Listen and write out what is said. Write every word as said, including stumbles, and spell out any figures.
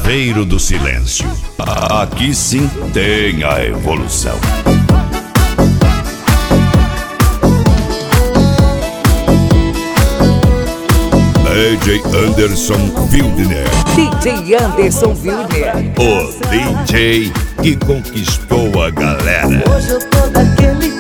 Chaveiro do Silêncio. Aqui sim tem a evolução. D J Anderson Wildner. D J Anderson Wildner. O D J que conquistou a galera. Hoje eu tô daquele